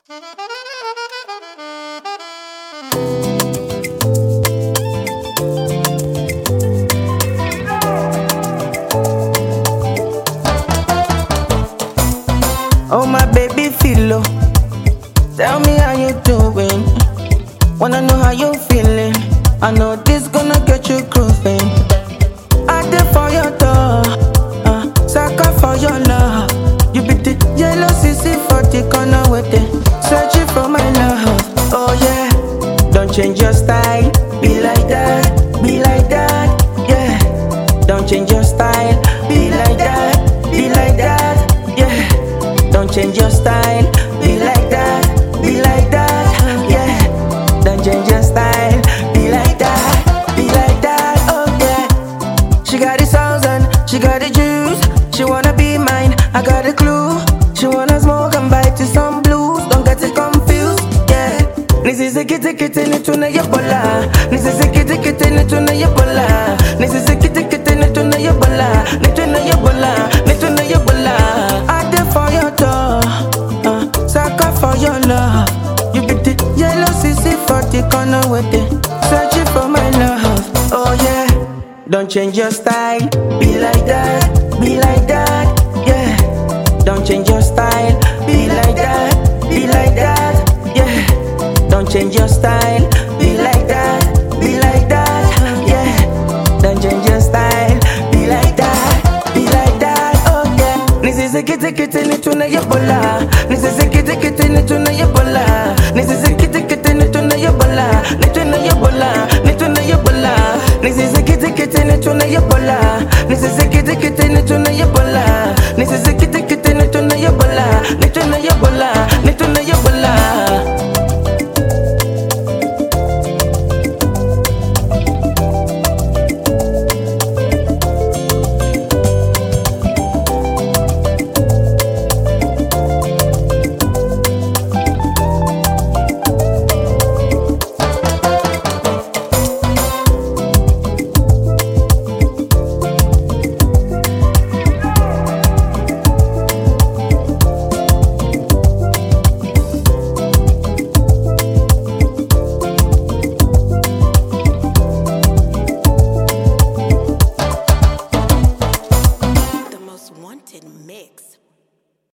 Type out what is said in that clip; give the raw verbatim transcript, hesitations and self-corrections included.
Oh my baby Philo, tell me how you doing. Wanna know how you feeling. I know this gonna get you grooving. I did for your door, uh, sucker for your love. You be the yellow C C for the corner with it, searching for my love. Oh yeah, don't change your style. Be like that, be like that, yeah. Don't change your style. Be like that, be like that, yeah. Don't change your style. Be like that, be like that, yeah. Don't change your style. Be like that, be like that, oh yeah. She got the sauce and she got the juice. She wanna be mine, I got a clue. She wanna smoke and bite to some blues. Don't get it confused, yeah. Nisi sikiti kiti ni tuna yebola. Nisi sikiti kiti ni tuna yebola. Nisi sikiti kiti ni tuna yebola. Ni tuna yebola, ni tuna yebola. I did for your door, uh, sucker for your love. You be the yellow C C for the corner with it, searching for my love. Oh yeah, don't change your style. Be like that, be like that, yeah. Don't change your style. Be like that, be like that, yeah. Don't change your style. Be like that, be like that, yeah. Don't change your style. Be like that, be like that, oh yeah. Nisi sikiti kiti ni tuna yebola. Nisi sikiti kiti ni tuna yebola. Nisi sikiti kiti ni tuna yebola. Ni tuna yebola, ni tuna yebola. Nisi sikiti kiti ni tuna yebola. Nisi sikiti kiti ni tuna yebola. Nisi sikiti kiti ni tuna yebola. Ni tuna yebola.